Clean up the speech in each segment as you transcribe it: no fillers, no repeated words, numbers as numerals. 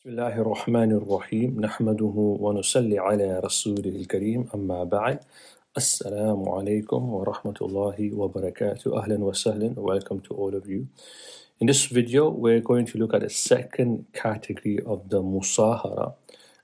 بسم الله الرحمن الرحيم نحمده ونصلي على رسوله الكريم أما بعد السلام عليكم ورحمة الله وبركاته أهلا وسهلا. Welcome to all of you. In this video we're going to look at the second category of the musahara.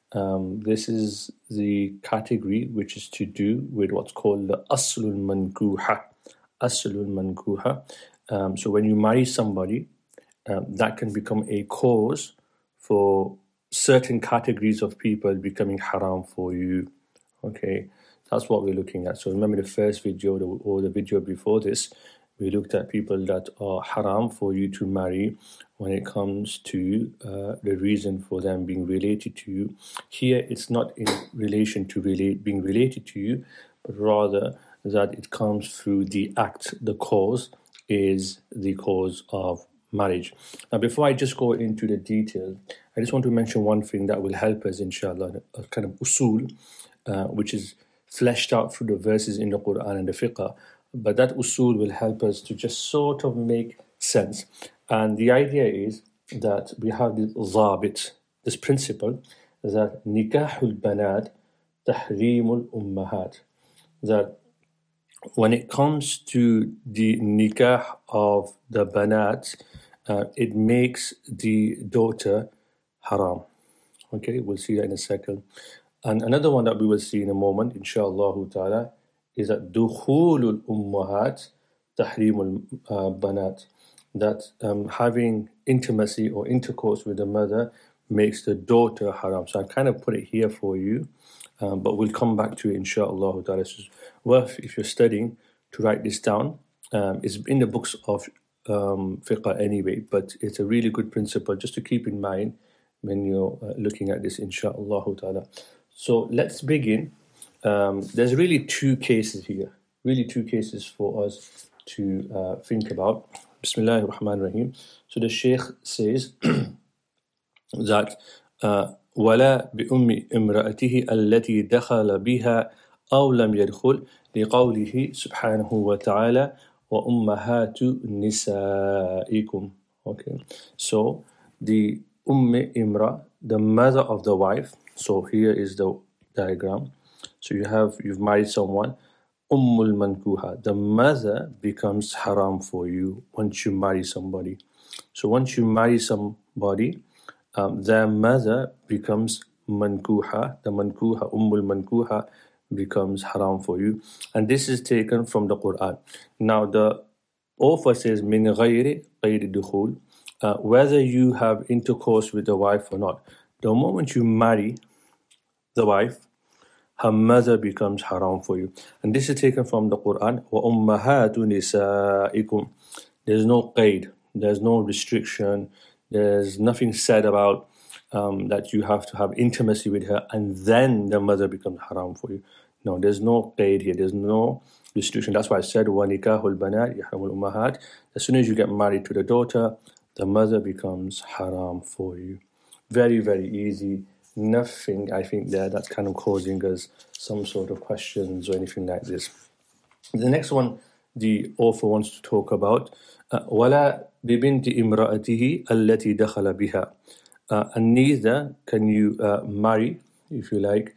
This is the category which is to do with what's called the aslul mankuha. Aslul mankuha. So when you marry somebody, that can become a cause for certain categories of people becoming haram for you. Okay, that's what we're looking at. So remember the first video or the video before this, we looked at people that are haram for you to marry when it comes to the reason for them being related to you. Here it's not in relation to being related to you, but rather that it comes through the act. The cause is the cause of marriage. Now, before I just go into the details, I just want to mention one thing that will help us, inshallah, a kind of usul, which is fleshed out through the verses in the Quran and the fiqh. But that usul will help us to just sort of make sense. And the idea is that we have this zabit, this principle, that nikahul banat tahrimul ummahat, that when it comes to the nikah of the banat, it makes the daughter haram. Okay, we'll see that in a second. And another one that we will see in a moment, inshallah ta'ala, is that dukhulul ummahat tahrimul banat, that having intimacy or intercourse with the mother makes the daughter haram. So I kind of put it here for you, but we'll come back to it, inshallah ta'ala. It's worth, if you're studying, to write this down. It's in the books of fiqh anyway, but it's a really good principle just to keep in mind when you're looking at this, inshallah ta'ala. So let's begin. There's really two cases here, for us to think about. Bismillahir Rahmanir Rahim. So the Shaykh says that ولا بأم امرأته التي دخل بها أو لم يدخل لقوله سبحانه وتعالى وأمهات نسائكم. Okay, so the imra, the mother of the wife. So here is the diagram. So you've married someone, ummul mankuha, the mother becomes haram for you once you marry somebody. So once you marry somebody, their mother becomes mankuha. The mankuha, ummul mankuha, becomes haram for you. And this is taken from the Quran. Now the author says min ghayri qayri dukhul, whether you have intercourse with the wife or not. The moment you marry the wife, her mother becomes haram for you. And this is taken from the Quran. وَأُمَّهَاتُ نِسَائِكُمْ. There's no qaid, there's no restriction, there's nothing said about that you have to have intimacy with her and then the mother becomes haram for you. No, there's no qaid here, there's no restriction. That's why I said وَنِكَاهُ الْبَنَاتِ يَحْرُمُ الْأُمَّهَاتِ. As soon as you get married to the daughter, the mother becomes haram for you. Very, very easy. Nothing, I think, there that's kind of causing us some sort of questions or anything like this. The next one the author wants to talk about وَلَا بِبِنْتِ إِمْرَأَتِهِ الَّتِي دَخَلَ بِهَا. And neither can you marry, if you like,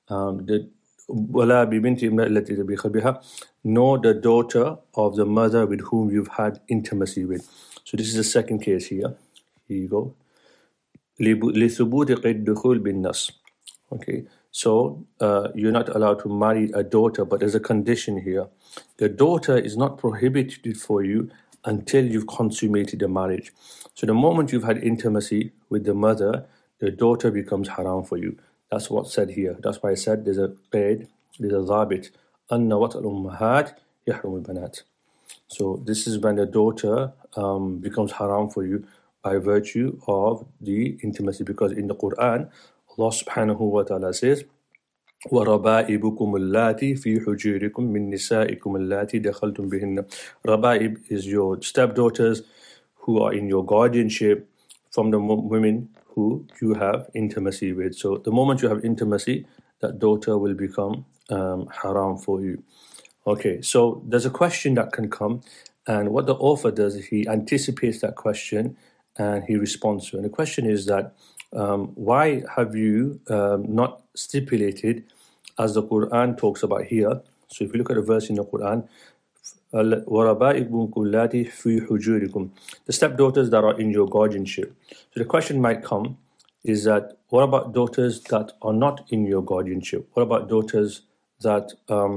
وَلَا بِبِنْتِ إِمْرَأَتِهِ الَّتِي دَخَلَ بِهَا, nor the daughter of the mother with whom you've had intimacy with. So this is the second case here. Here you go. لِثُبُوتِ قَيْدِ الدُّخُولِ بِالنَّص. Okay, so you're not allowed to marry a daughter, but there's a condition here. The daughter is not prohibited for you until you've consummated the marriage. So the moment you've had intimacy with the mother, the daughter becomes haram for you. That's what's said here. That's why I said there's a qaid, there's a zabit. أَنَّ وَطْءَ الْأُمَّهَاتِ يَحْرُمُ الْبَنَاتِ. So this is when the daughter becomes haram for you by virtue of the intimacy, because in the Quran, Allah subhanahu wa ta'ala says, وَرَبَائِبُكُمُ اللَّاتِي فِي حُجُورِكُم مِّن نِّسَائِكُمُ اللَّاتِي دَخَلْتُم بِهِنَّ. Raba'ib is your stepdaughters who are in your guardianship from the women who you have intimacy with. So the moment you have intimacy, that daughter will become haram for you. Okay, so there's a question that can come, and what the author does is he anticipates that question and he responds to it. And the question is that why have you not stipulated, as the Quran talks about here? So if you look at a verse in the Quran, وَرَبَائِكُمْ كُلَّاتِ فِي حُجُورِكُمْ, the stepdaughters that are in your guardianship. So the question might come is that, what about daughters that are not in your guardianship? What about daughters that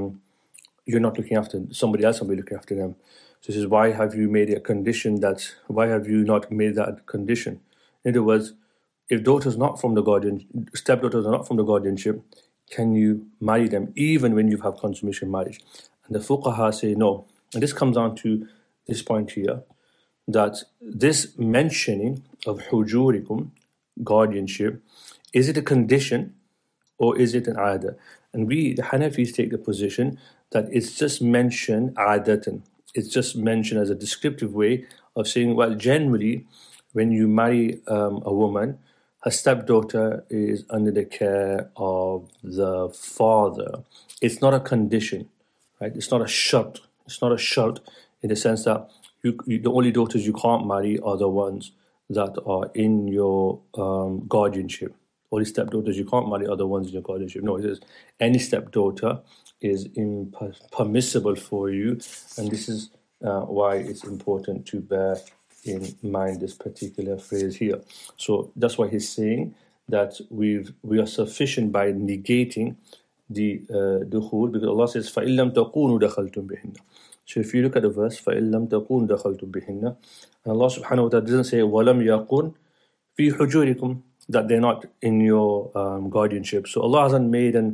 you're not looking after, somebody else will be looking after them? So this is, why have you made a condition that, why have you not made that condition? In other words, if daughters not from the stepdaughters are not from the guardianship, can you marry them even when you have consummation marriage? And the fuqaha say no. And this comes down to this point here, that this mentioning of hujurikum, guardianship, is it a condition or is it an aada? And we, the Hanafis, take the position that it's just mentioned adatan. It's just mentioned as a descriptive way of saying, well, generally, when you marry a woman, her stepdaughter is under the care of the father. It's not a condition, right? It's not a shart. It's not a shart in the sense that the only daughters you can't marry are the ones that are in your guardianship. Only stepdaughters you can't marry are the ones in your guardianship. No, it says any stepdaughter is permissible for you, and this is why it's important to bear in mind this particular phrase here. So that's why he's saying that we are sufficient by negating the dukhul, because Allah says فَإِن لَمْ تَكُونُوا دَخَلْتُمْ بِهِنَّ. So if you look at the verse فَإِن لَمْ تَكُونُوا دَخَلْتُمْ بِهِنَّ, and Allah subhanahu wa ta'ala doesn't say وَلَمْ يَكُنْ فِي حُجُورِكُمْ, that they're not in your guardianship. So Allah hasn't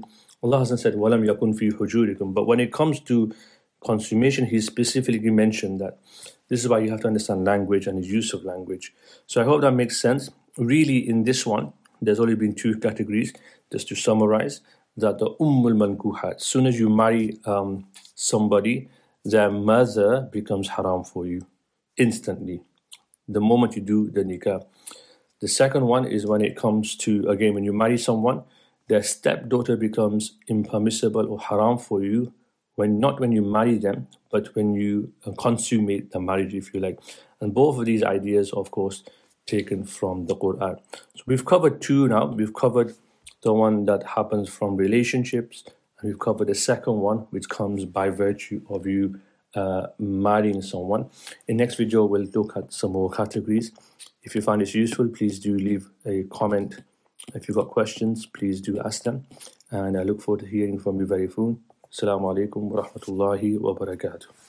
said وَلَمْ يَكُنْ فِي حُجُورِكُمْ. But when it comes to consummation, He specifically mentioned that. This is why you have to understand language and the use of language. So I hope that makes sense. Really, in this one, there's only been two categories. Just to summarize, that the Ummul Mankuhat, as soon as you marry somebody, their mother becomes haram for you instantly, the moment you do the nikah. The second one is when it comes to, again, when you marry someone, their stepdaughter becomes impermissible or haram for you, not when you marry them, but when you consummate the marriage, if you like. And both of these ideas, of course, taken from the Quran. So we've covered two now. We've covered the one that happens from relationships, and we've covered the second one, which comes by virtue of you marrying someone. In next video, we'll look at some more categories. If you find this useful, please do leave a comment. If you've got questions, please do ask them. And I look forward to hearing from you very soon. Assalamu alaikum wa rahmatullahi wa barakatuh.